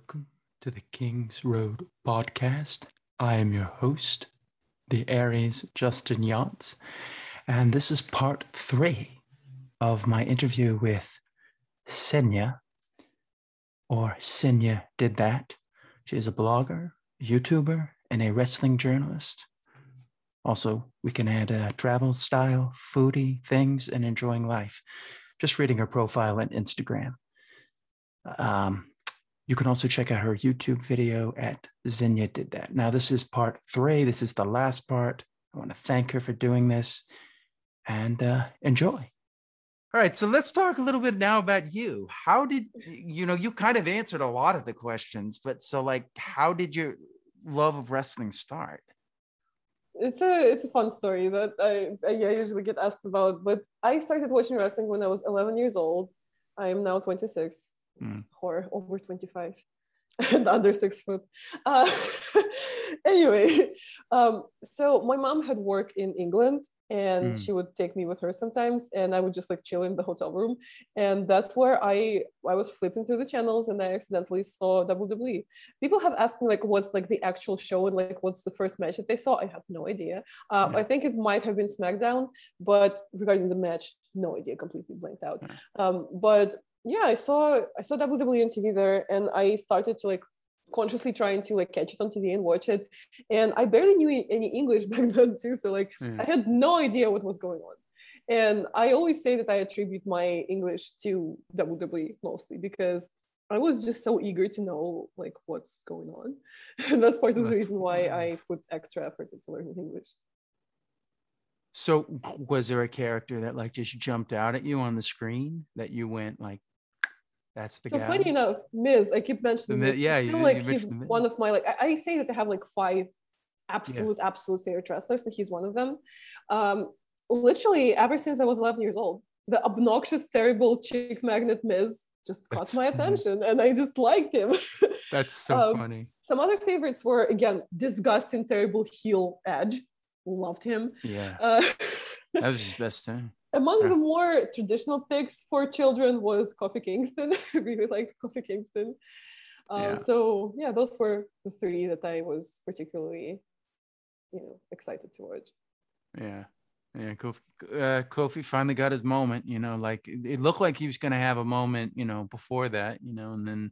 Welcome to the King's Road podcast. I am your host, the Aries Justin Yachts, and this is part 3 of my interview with Senya, or Senya Did That. She is a blogger, YouTuber, and a wrestling journalist. Also, we can add travel style, foodie, things, and enjoying life. Just reading her profile on Instagram. You can also check out her YouTube video at Senya Did That. Now, this is part 3. This is the last part. I want to thank her for doing this and enjoy. All right, so let's talk a little bit now about you. How did, you kind of answered a lot of the questions, but so how did your love of wrestling start? It's a fun story that I usually get asked about, but I started watching wrestling when I was 11 years old. I am now 26. Or over 25 and under 6 foot. Anyway, so my mom had work in England and she would take me with her sometimes, and I would just chill in the hotel room. And that's where I was flipping through the channels and I accidentally saw WWE. People have asked me what's the actual show and what's the first match that they saw. I have no idea. I think it might have been SmackDown, but regarding the match, no idea, completely blanked out. But yeah, I saw WWE on TV there, and I started to consciously trying to catch it on TV and watch it. And I barely knew any English back then too, so I had no idea what was going on. And I always say that I attribute my English to WWE mostly because I was just so eager to know what's going on. And that's part of the reason why I put extra effort into learning English. So was there a character that just jumped out at you on the screen that you went that's the guy? So funny enough, Miz, I keep mentioning this. Yeah, he's one of my I say that I have 5 absolute favorite wrestlers, and he's one of them. Literally ever since I was 11 years old, the obnoxious, terrible chick magnet Miz just caught my attention, and I just liked him. That's so funny. Some other favorites were, again, disgusting, terrible heel Edge. Loved him. Yeah. That was his best thing. Among the more traditional picks for children was Kofi Kingston. I really liked Kofi Kingston. So yeah, those were the 3 that I was particularly, excited to watch. Yeah. Kofi finally got his moment. It looked like he was going to have a moment, before that, and then,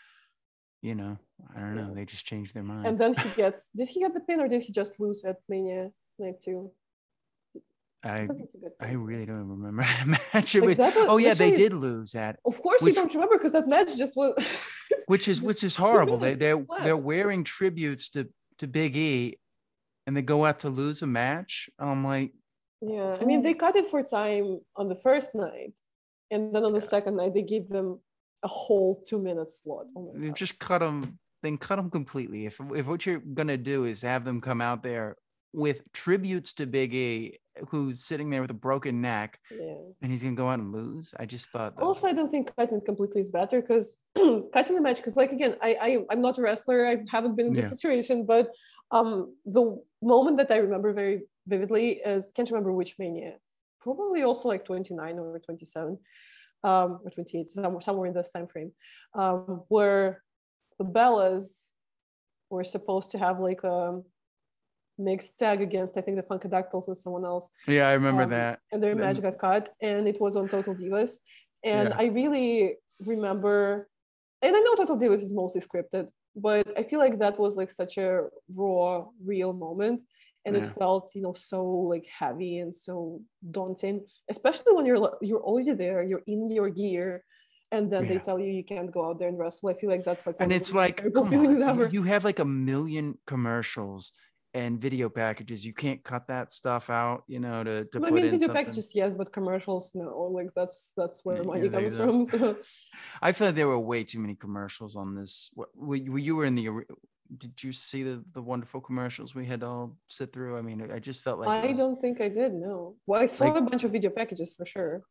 I don't know. They just changed their mind. And then did he get the pin or did he just lose at Mania Night 2? I really don't remember that match. They did lose that. Of course you don't remember because that match just was which is horrible. They're wearing tributes to Big E and they go out to lose a match. I'm like, yeah, I mean they cut it for time on the first night, and then on the second night they gave them a whole 2-minute slot. They just cut them completely. If what you're gonna do is have them come out there with tributes to Big E, who's sitting there with a broken neck, and he's gonna go out and lose. I just thought that also I don't think cutting completely is better because cutting the match, because again I'm not a wrestler, I haven't been in this situation, but the moment that I remember very vividly is, can't remember which Mania, probably also 29 or 27 or 28, somewhere in this time frame, where the Bellas were supposed to have a mixed tag against, I think, the Funkadactyls and someone else. Yeah, I remember that. And their match got cut, and it was on Total Divas. And I really remember, and I know Total Divas is mostly scripted, but I feel like that was such a raw, real moment. And it felt, so heavy and so daunting, especially when you're already there, you're in your gear, and then they tell you can't go out there and wrestle. I feel like that's and it's feelings ever. You have a million commercials and video packages. You can't cut that stuff out, to put in video something. Packages, yes, but commercials, no. That's where money comes from. So. I feel like there were way too many commercials on this. You were in the. Did you see the wonderful commercials we had to all sit through? I mean, I just felt like I don't think I did. No. Well, I saw a bunch of video packages for sure.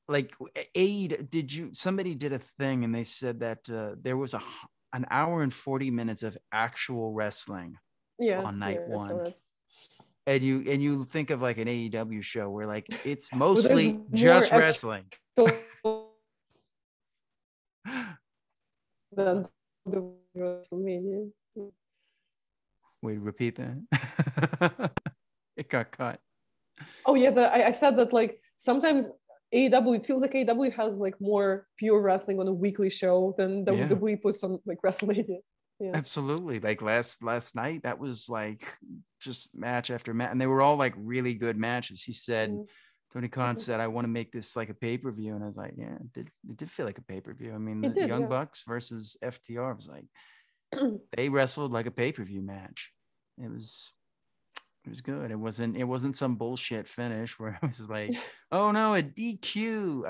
Somebody did a thing and they said that there was an hour and 40 minutes of actual wrestling on night 1. And you think of an AEW show where it's mostly just wrestling. Then WrestleMania. Wait, repeat that. It got cut. Oh yeah, I said that like sometimes AEW, it feels like AEW has like more pure wrestling on a weekly show than WWE puts on like WrestleMania. Yeah. Absolutely. Like last night, that was like just match after match, and they were all like really good matches. He said, Tony Khan said, "I want to make this like a pay-per-view," and I was like, "Yeah, it did feel like a pay-per-view." I mean, the Young Bucks versus FTR was like they wrestled like a pay-per-view match. It was good. It wasn't some bullshit finish where it was like, oh no, a DQ.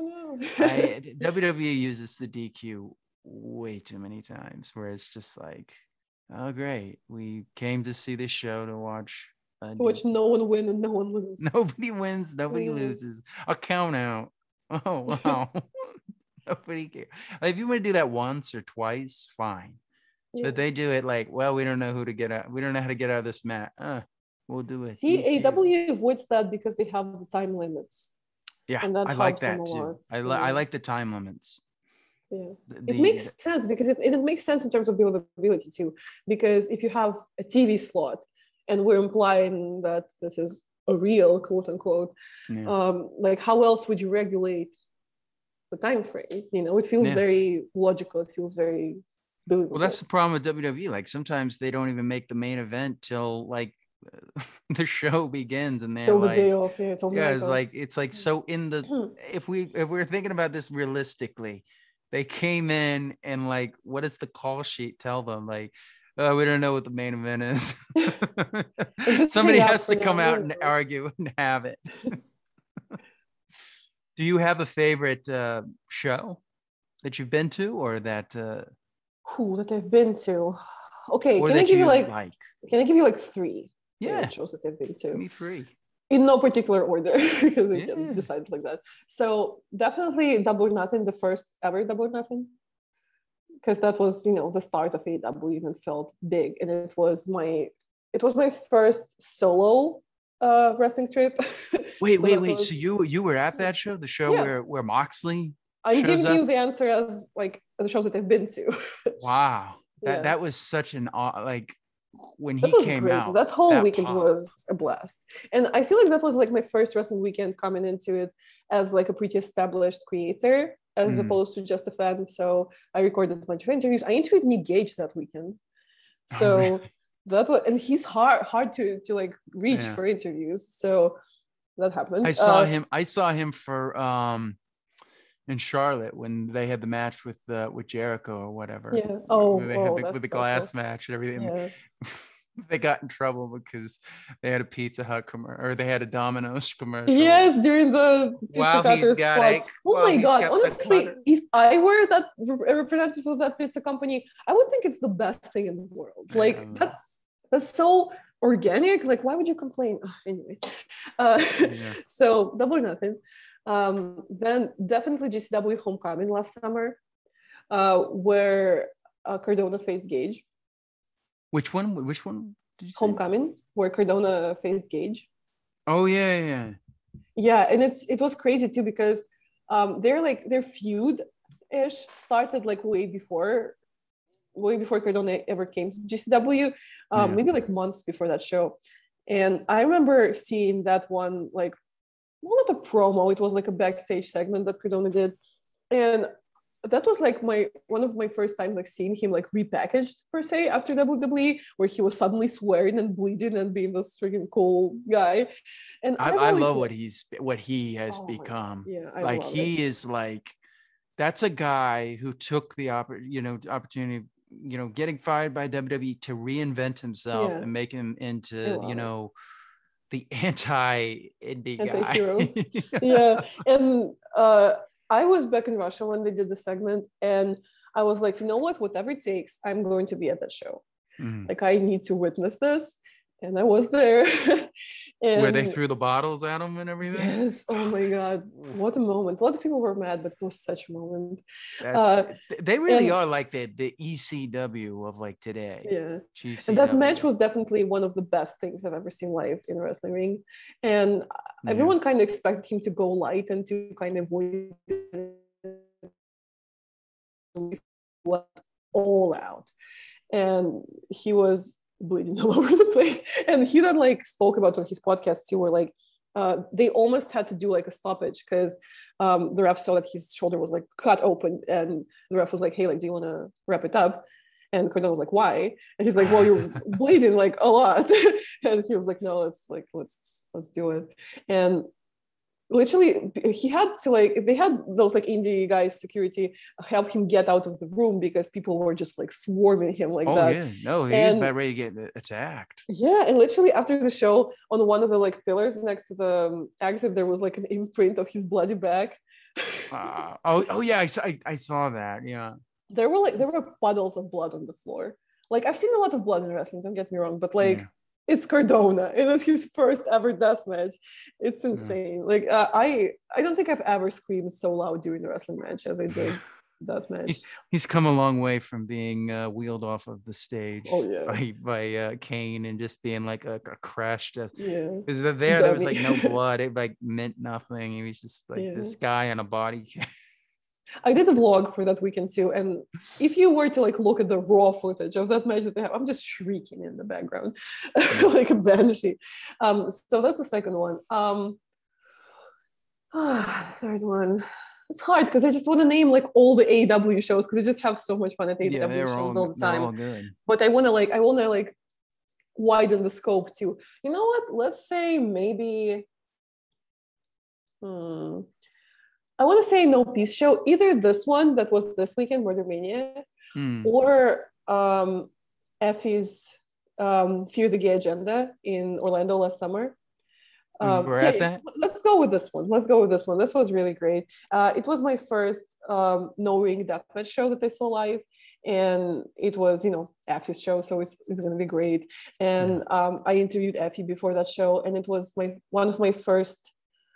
WWE uses the DQ way too many times where it's just like, oh great, we came to see this show to watch no one win and no one loses. Nobody wins, nobody loses. A count out. Oh wow. Nobody cares. Like, if you want to do that once or twice, fine. But they do it like, well, we don't know who to get out. We don't know how to get out of this mat. We'll do it. See, AEW avoids that because they have the time limits. Yeah, and I like that too. I like the time limits. Yeah, it makes sense because it makes sense in terms of buildability too. Because if you have a TV slot, and we're implying that this is a real quote unquote, like how else would you regulate the time frame? You know, it feels very logical. It feels very believable. Well, that's the problem with WWE. Like sometimes they don't even make the main event till like the show begins, and they're like, the day off. It's like so in the if we're thinking about this realistically, they came in and like, what does the call sheet tell them? Like, oh, we don't know what the main event is. Somebody has to come out and argue and have it. Do you have a favorite show that you've been to, or that that I've been to? Okay, can I give you like three? Yeah, shows that I've been to. Me three. In no particular order, because we can decide like that. So definitely Double or Nothing, the first ever Double or Nothing, because that was, the start of AEW, and it felt big, and it was my first solo wrestling trip. Wait. So you were at that show, the show where Moxley? I'm giving you the answer as like the shows that I've been to. Wow, that was such an like. When he came out, that whole weekend was a blast, and I feel like that was like my first wrestling weekend coming into it as like a pretty established creator as opposed to just a fan. So I recorded a bunch of interviews. I interviewed Nick Gage that weekend, so that was, and he's hard to like reach for interviews. So that happened. I saw him for in Charlotte when they had the match with Jericho or whatever. Yeah. With the glass match and everything. Yeah. They got in trouble because they had a Pizza Hut commercial, or they had a Domino's commercial. Yes, during the Pizza Cutter spot. Oh my God! Honestly, if I were that representative of that pizza company, I would think it's the best thing in the world. Like that's so organic. Like, why would you complain? Anyway, so Double or Nothing. Then definitely GCW Homecoming last summer, where Cardona faced Gage. Which one did you say? Homecoming, where Cardona faced Gage. Oh yeah. Yeah, and it was crazy too because their feud-ish started like way before Cardona ever came to GCW, maybe like months before that show. And I remember seeing that one, like, well, not a promo, it was like a backstage segment that Cardona did. And that was like one of my first times like seeing him like repackaged per se after WWE, where he was suddenly swearing and bleeding and being this freaking cool guy. And I love what he has become. Yeah, like he is like, that's a guy who took the opportunity, getting fired by WWE to reinvent himself and make him into the anti-indie guy. Yeah. And I was back in Russia when they did the segment, and I was like, you know what, whatever it takes, I'm going to be at that show. Like, I need to witness this. And I was there. And where they threw the bottles at him and everything. Yes. Oh my God. What a moment. A lot of people were mad, but it was such a moment. They really are like the ECW of like today. Yeah. GCW. And that match was definitely one of the best things I've ever seen live in a wrestling ring. And everyone kind of expected him to go light and to kind of what all out, and he was bleeding all over the place. And he then like spoke about on his podcast too, where like they almost had to do like a stoppage because the ref saw that his shoulder was like cut open, and the ref was like, "Hey, like, do you want to wrap it up?" And Cordell was like, "Why?" And he's like, "Well, you're bleeding like a lot." And he was like, "No, let's do it." And literally he had to like, they had those like indie guys security help him get out of the room because people were just like swarming him like that. Yeah, no, he was about ready to get attacked. Yeah, and literally after the show, on one of the like pillars next to the exit, there was like an imprint of his bloody back. Yeah, I saw that. Yeah, there were puddles of blood on the floor. Like, I've seen a lot of blood in wrestling, don't get me wrong, but like, it's Cardona, and it's his first ever death match. It's insane. Like, I don't think I've ever screamed so loud during a wrestling match as I did that match. He's come a long way from being wheeled off of the stage by Kane and just being like a crash death. Yeah, because there was like no blood. It like meant nothing. He was just like this guy on a body cam. I did a vlog for that weekend too, and if you were to like look at the raw footage of that match that they have, I'm just shrieking in the background like a banshee. So that's the second one. Third one, it's hard because I just want to name like all the AEW shows because they just have so much fun at AEW shows all the time. They're all good. But I want to widen the scope too. You know what? Let's say maybe. I want to say No Peace Show, either this one that was this weekend, Murder Mania, or Effie's Fear the Gay Agenda in Orlando last summer. We're at that? Let's go with this one. This was really great. It was my first no ring deathmatch show that I saw live, and it was, Effie's show, so it's going to be great. And I interviewed Effie before that show, and it was one of my first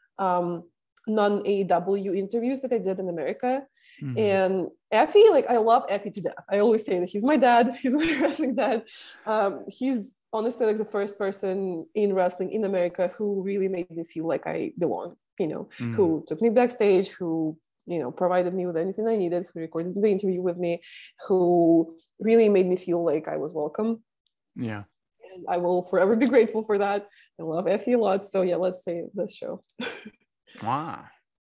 non-AEW interviews that I did in America. And Effie, like, I love Effie to death. I always say that he's my dad, he's my wrestling dad. He's honestly like the first person in wrestling in America who really made me feel like I belong, who took me backstage, who provided me with anything I needed, who recorded the interview with me, who really made me feel like I was welcome. Yeah. And I will forever be grateful for that. I love Effie a lot. So yeah, let's say this show. Wow.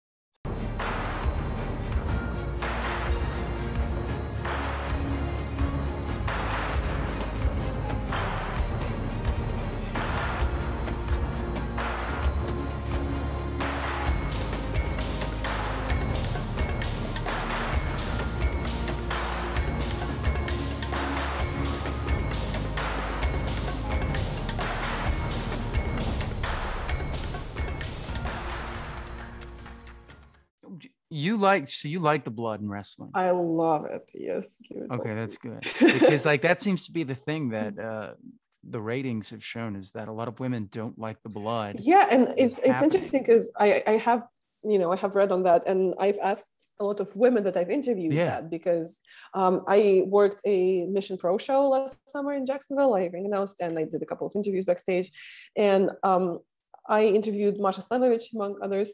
You like the blood in wrestling? I love it. Yes. Okay, that's good. Because like that seems to be the thing that the ratings have shown, is that a lot of women don't like the blood. Yeah, and it's interesting because I have read on that, and I've asked a lot of women that I've interviewed that, because I worked a Mission Pro show last summer in Jacksonville, I announced, and I did a couple of interviews backstage, and I interviewed Masha Slamovich among others.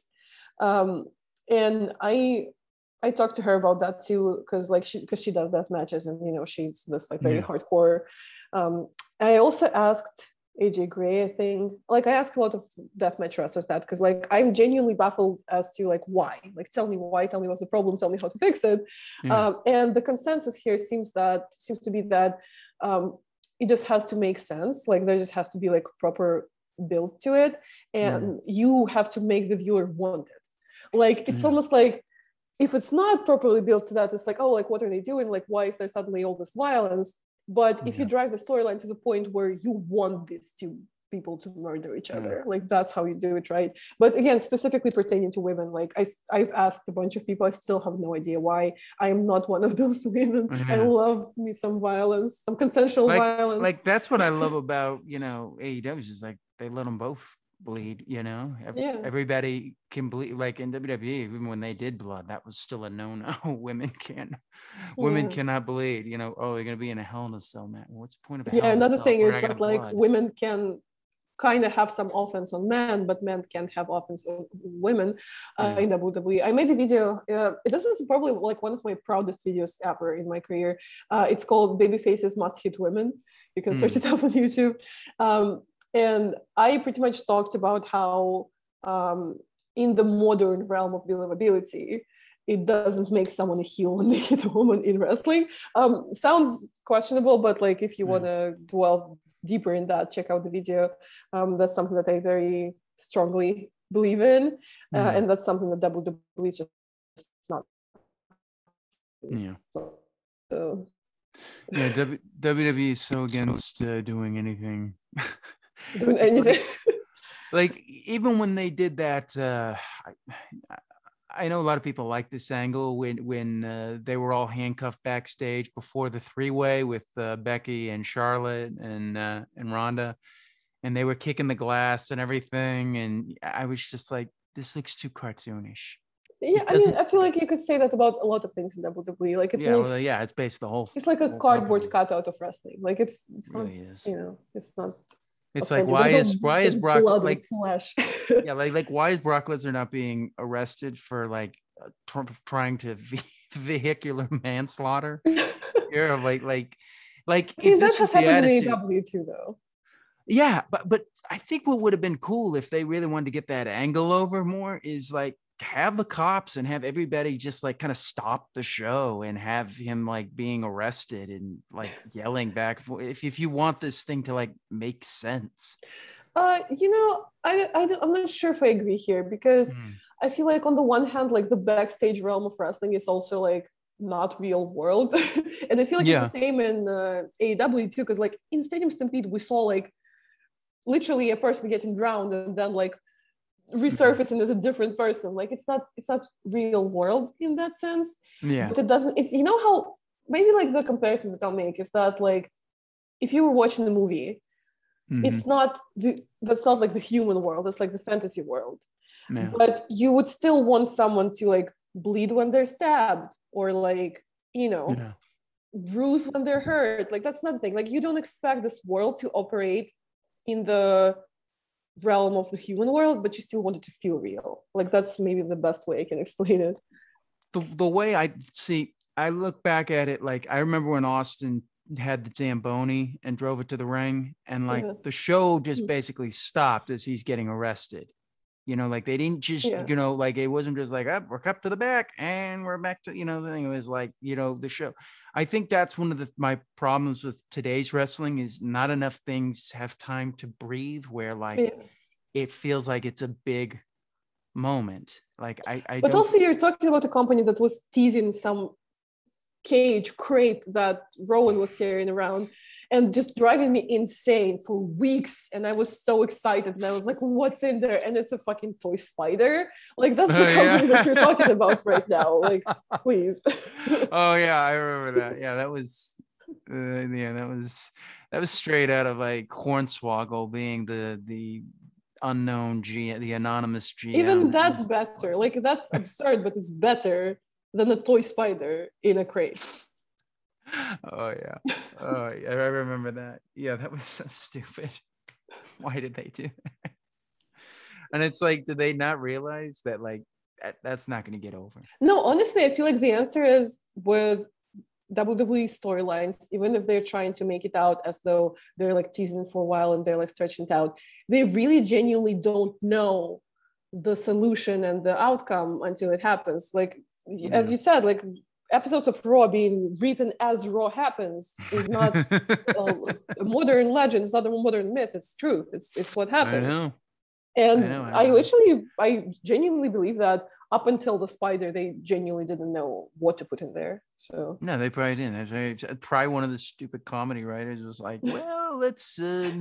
And I talked to her about that too, because she does death matches, and she's this like very hardcore. I also asked AJ Gray, I think, like I asked a lot of deathmatch wrestlers that, because like I'm genuinely baffled as to like why, like tell me why, tell me what's the problem, tell me how to fix it. And the consensus here seems to be that it just has to make sense, like there just has to be like proper build to it, and you have to make the viewer want it. Like it's almost like if it's not properly built to that, it's like, oh, like what are they doing? Like why is there suddenly all this violence? But if you drive the storyline to the point where you want these two people to murder each other, like that's how you do it, right? But again, specifically pertaining to women, like I've asked a bunch of people, I still have no idea why. I am not one of those women. I love me some violence, some consensual violence. Like that's what I love about AEW, is like they let them both bleed. Everybody can bleed. Like in WWE, even when they did blood, that was still a no-no. Women cannot bleed. Oh, they're gonna be in a Hell in a Cell match. What's the point of a Hell in a another Cell? thing is that like blood? Women can kind of have some offense on men, but men can't have offense on women in WWE. I made a video. This is probably like one of my proudest videos ever in my career. It's called "Baby Faces Must Hit Women." You can search it up on YouTube. And I pretty much talked about how in the modern realm of believability, it doesn't make someone a heel when they hit a woman in wrestling. Sounds questionable, but like if you want to dwell deeper in that, check out the video. That's something that I very strongly believe in, and that's something that WWE is just not. Yeah. So. Yeah, WWE is so against doing anything. Doing anything. like even when they did that, I know a lot of people like this angle when they were all handcuffed backstage before the three-way with Becky and Charlotte and Ronda, and they were kicking the glass and everything, and I was just like, this looks too cartoonish. Yeah, I mean, I feel like you could say that about a lot of things in WWE. Like it looks, it's based the whole. It's like a cardboard cutout of wrestling. Like it's really not, is. You know, it's not. It's like why is Brock like flesh? yeah, like why is Brock Lesnar not being arrested for like trying to vehicular manslaughter? You're like I mean, that has happened in AEW too, though. Yeah, but I think what would have been cool if they really wanted to get that angle over more is like have the cops and have everybody just like kind of stop the show and have him like being arrested and like yelling back if you want this thing to like make sense. You know, I'm not sure if I agree here because I feel like on the one hand, like the backstage realm of wrestling is also like not real world, and I feel like it's the same in AEW too. Because like in Stadium Stampede, we saw like literally a person getting drowned and then like resurfacing as a different person. Like it's not real world in that sense. Yeah, but it doesn't. It's, you know how maybe like the comparison that I'll make is that like if you were watching the movie. It's not that's not like the human world, it's like the fantasy world. But you would still want someone to like bleed when they're stabbed or like, you know, bruise when they're hurt. Like that's nothing. Like you don't expect this world to operate in the realm of the human world, but you still want it to feel real. Like that's maybe the best way I can explain it. The way I look back at it, like I remember when Austin had the Zamboni and drove it to the ring, and like the show just basically stopped as he's getting arrested. You know, like they didn't just, you know, like it wasn't just like, we're cut to the back and we're back to, you know, the thing. It was like, you know, the show. I think that's one of my problems with today's wrestling is not enough things have time to breathe where like it feels like it's a big moment. Like but also you're talking about a company that was teasing some cage crate that Rowan was carrying around and just driving me insane for weeks, and I was so excited and I was like, what's in there? And it's a fucking toy spider. Like that's the company that you're talking about right now. Like please. Oh yeah, I remember that. Yeah, that was that was straight out of like Hornswoggle being the unknown GM, the anonymous GM. Even that's better. Like that's absurd, but it's better than a toy spider in a crate. Oh yeah. Oh yeah, I remember that. Yeah, that was so stupid. Why did they do that? And it's like, did they not realize that like that's not going to get over? No, honestly, I feel like the answer is with WWE storylines, even if they're trying to make it out as though they're like teasing it for a while and they're like stretching it out, they really genuinely don't know the solution and the outcome until it happens. Like as you said, like episodes of Raw being written as Raw happens is not a modern legend. It's not a modern myth. It's truth. It's what happens. I know. And I genuinely believe that up until the spider, they genuinely didn't know what to put in there. So no, they probably didn't. Probably one of the stupid comedy writers was like, well, let's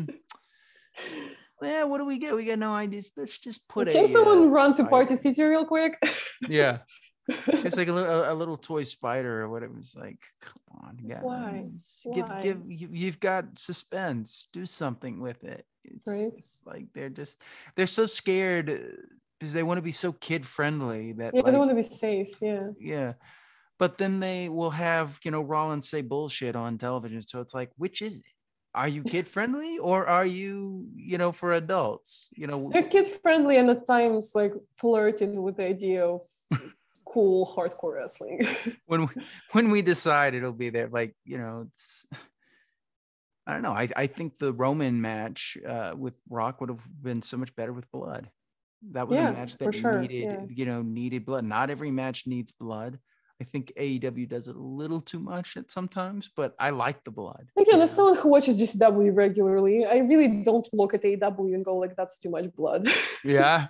yeah, what do we get? We got no ideas. Let's just put Can someone run to Party City real quick? Yeah. It's like a little toy spider or whatever. It's like, come on, guys. Why? You've got suspense. Do something with it. It's like they're so scared because they want to be so kid friendly that they want to be safe. Yeah. But then they will have, you know, Rollins say bullshit on television. So it's like, which is it? are you kid friendly or are you, for adults? They're kid friendly and at times like flirted with the idea of cool hardcore wrestling. when we decide it'll be there, like, it's, I don't know. I think the Roman match with Rock would have been so much better with blood. That was a match that needed blood. Not every match needs blood. I think AEW does it a little too much at sometimes, but I like the blood. Again, as someone who watches GCW regularly, I really don't look at AEW and go like, that's too much blood. Yeah.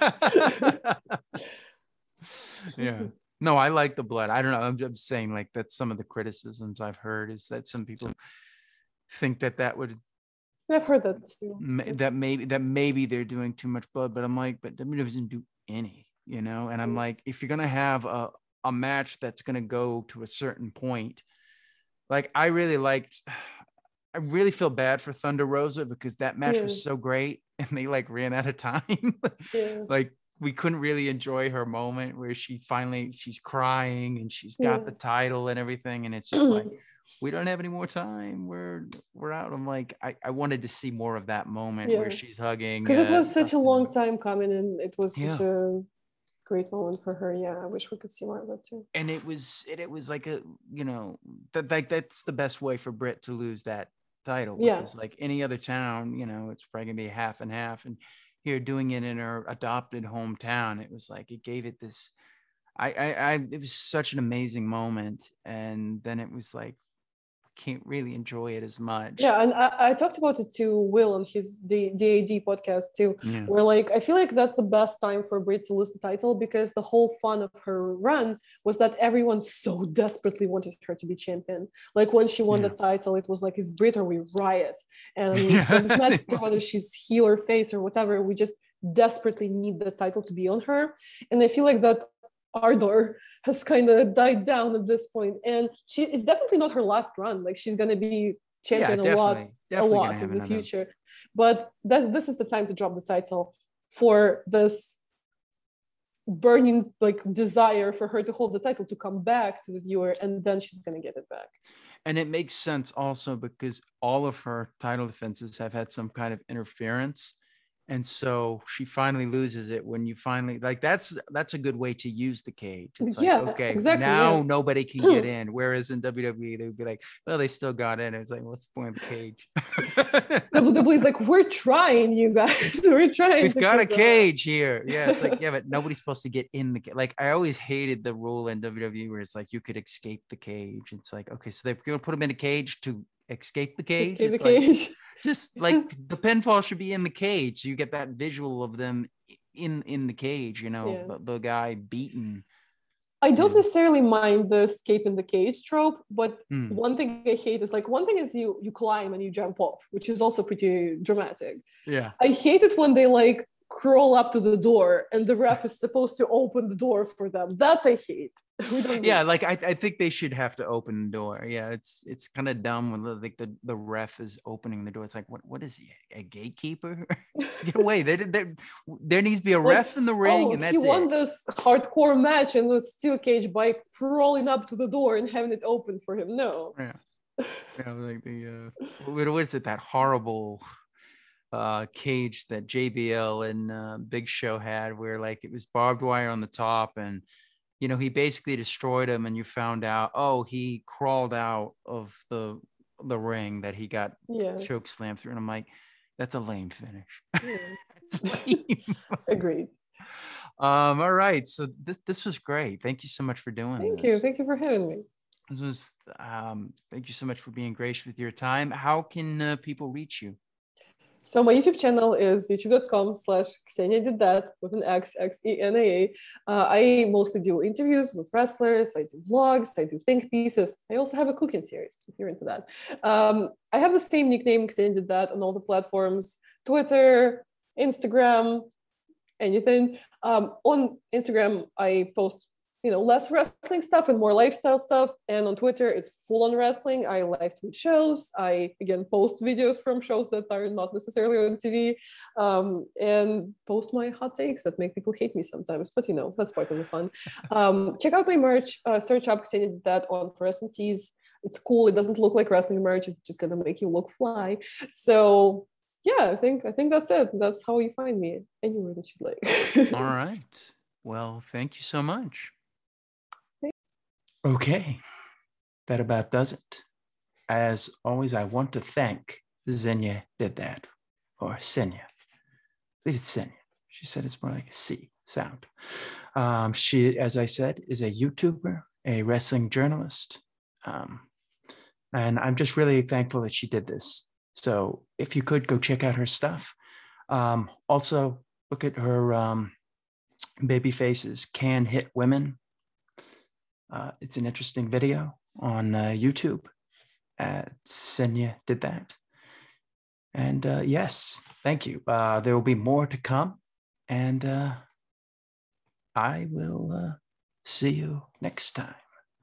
Yeah. No, I like the blood. I don't know. I'm just saying, like, that's some of the criticisms I've heard is that some people think that would. I've heard that too. That maybe they're doing too much blood, but I'm like, but WWE doesn't do any, and I'm like, if you're gonna have a match that's gonna go to a certain point, like I really feel bad for Thunder Rosa because that match was so great and they like ran out of time. Like we couldn't really enjoy her moment where she's crying and she's got the title and everything, and it's just like, we don't have any more time. We're out. I'm like, I wanted to see more of that moment where she's hugging. Because it was such a long time coming, and it was such a great moment for her. Yeah, I wish we could see more of that too. And it was like a, that's the best way for Britt to lose that title. Because like any other town, it's probably gonna be a half and half. And here doing it in her adopted hometown, it was like it gave it this. It was such an amazing moment, and then it was like, can't really enjoy it as much. Yeah, and I talked about it to Will on his DAD podcast too, where like I feel like that's the best time for Britt to lose the title, because the whole fun of her run was that everyone so desperately wanted her to be champion. Like when she won the title, it was like, it's Britt or we riot, and it doesn't matter whether she's heel or face or whatever, we just desperately need the title to be on her. And I feel like that ardor has kind of died down at this point, and it's definitely not her last run. Like she's going to be champion a lot in the future, but this is the time to drop the title for this burning like desire for her to hold the title, to come back to the viewer, and then she's going to get it back. And it makes sense also because all of her title defenses have had some kind of interference. And so she finally loses it when you finally, like, that's a good way to use the cage. It's like, okay, exactly, now nobody can get in. Whereas in WWE, they would be like, well, they still got in. It's like, what's the point of the cage? WWE's like, we're trying, you guys. We're trying. We've got a cage here. Yeah, it's like, yeah, but nobody's supposed to get in the cage. Like, I always hated the rule in WWE where it's like, you could escape the cage. It's like, okay, so they're going to put them in a cage to escape the cage. Escape the cage. Just like the pinfall should be in the cage. So you get that visual of them in the cage, the guy beaten. I don't necessarily mind the escape in the cage trope, but one thing I hate is like, one thing is you climb and you jump off, which is also pretty dramatic. Yeah. I hate it when they like crawl up to the door and the ref is supposed to open the door for them. That I hate. Like I think they should have to open the door. Yeah, it's kind of dumb when the ref is opening the door. It's like, what is he, a gatekeeper? Get away. There needs to be a ref in the ring, and that's it. He won this hardcore match in the steel cage by crawling up to the door and having it open for him. No. Yeah. Like what is it, that horrible cage that JBL and Big Show had, where like it was barbed wire on the top, and he basically destroyed him, and you found out, he crawled out of the ring that he got choke slammed through, and I'm like, that's a lame finish. Lame. Agreed. All right, so this was great. Thank you so much for doing this. Thank you for having me. This was thank you so much for being gracious with your time. How can people reach you? So my YouTube channel is youtube.com/Ksenia did that with an X, Xenaa. I mostly do interviews with wrestlers. I do vlogs. I do think pieces. I also have a cooking series, if you're into that. I have the same nickname, Ksenia did that, on all the platforms: Twitter, Instagram, anything. On Instagram, I post less wrestling stuff and more lifestyle stuff. And on Twitter, it's full on wrestling. I live tweet shows. I, again, post videos from shows that are not necessarily on TV, and post my hot takes that make people hate me sometimes. But, that's part of the fun. Check out my merch. Search up Ksenia did that on Fluorescent Tees. it's cool. It doesn't look like wrestling merch. It's just gonna make you look fly. So yeah, I think that's it. That's how you find me anywhere that you'd like. All right. Well, thank you so much. Okay, that about does it. As always, I want to thank Xenia did that, or Senya. I believe it's Senya. She said it's more like a C sound. She, as I said, is a YouTuber, a wrestling journalist. And I'm just really thankful that she did this. So if you could go check out her stuff. Also, look at her Baby Faces Can Hit Women. It's an interesting video on YouTube. Senya did that. And yes, thank you. There will be more to come. And I will see you next time.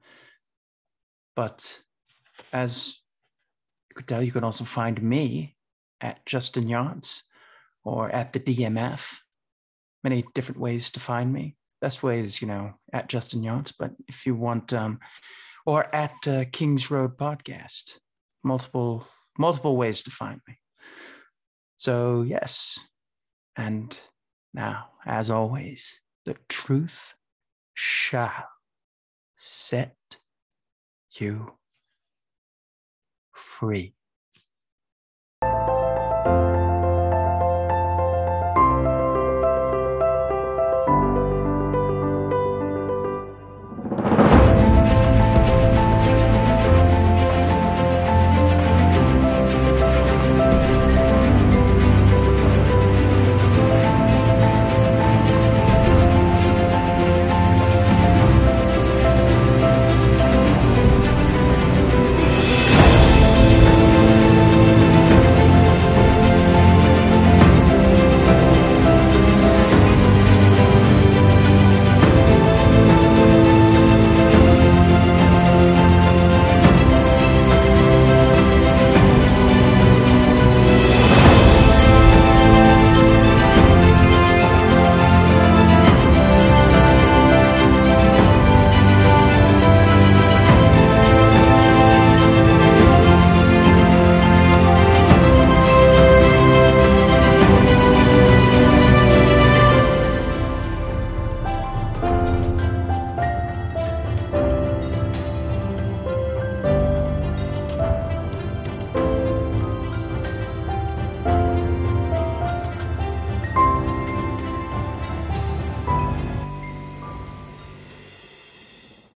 But as you could tell, you can also find me at Justin Yance or at the DMF. Many different ways to find me. Best way is, at Justin Yance. But if you want, or at Kings Road Podcast, multiple ways to find me. So yes, and now, as always, the truth shall set you free.